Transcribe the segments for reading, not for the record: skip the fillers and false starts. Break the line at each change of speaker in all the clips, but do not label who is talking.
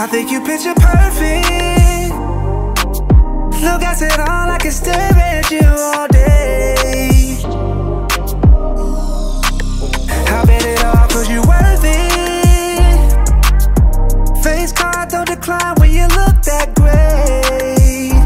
I think you picture perfect. Look, I said all I can stare at you all day. I bet it all cause you worth it. Face card don't decline when you look that great.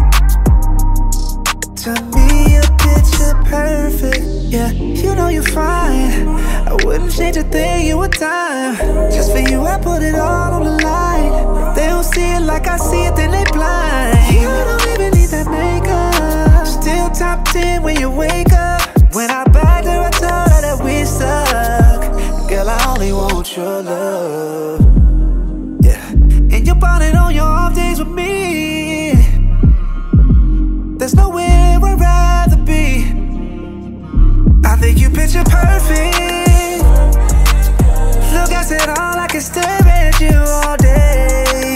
To me a picture perfect. Yeah, you know you're fine. I wouldn't change a thing, you a dime. Just for you I put it all on the line. They don't see it like I see it, then they blind. You don't even need that makeup. Still top 10 when you wake up. When I bagged her I told her that we stuck. Girl, I only want your love. Yeah, and you're bonding on your off days with me. There's nowhere I'd rather be. I think you picture perfect. Look, I said all I can stare at you all day.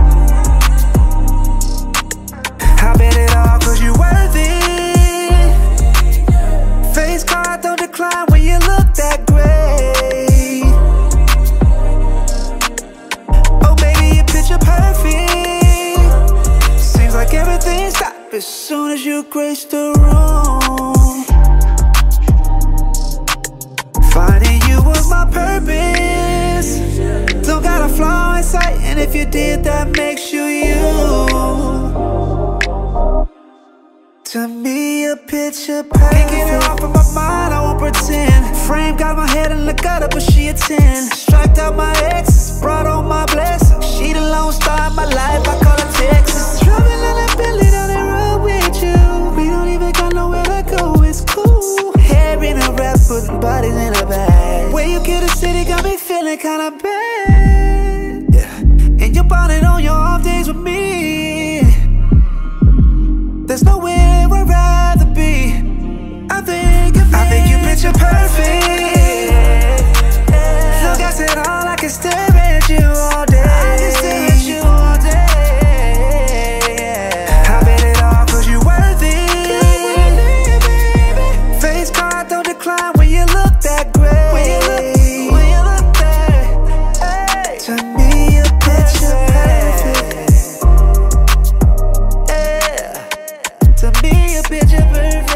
I bet it all cause you worth it. Face card don't decline when you look that great. Oh baby, you picture perfect. Seems like everything stops as soon as you grace the room. Finding you was my purpose. Don't got a flaw in sight, and if you did, that makes you you. To me, a picture perfect. Can't get it off of my mind, I won't pretend. Frame got my head in the gutter, but she a 10. Striked out my exes, brought on my blessings. She the lone star in my life, I call her Texas. Driving on that Bentley down the road with you. We don't even got nowhere to go, it's cool. Hair in a wrap, putting bodies in a bag. Where you kill the city got me feeling kinda bad. Yeah, and you're bonding on your off days with me. There's nowhere I'd rather be. I think you picture perfect. Look, I said all I can stare at you all day. I can stare at you all day. I bet it all cause you worth it. Face card don't decline when you look that great. When you look that, hey. To me a picture perfect. Yeah. To me a picture perfect.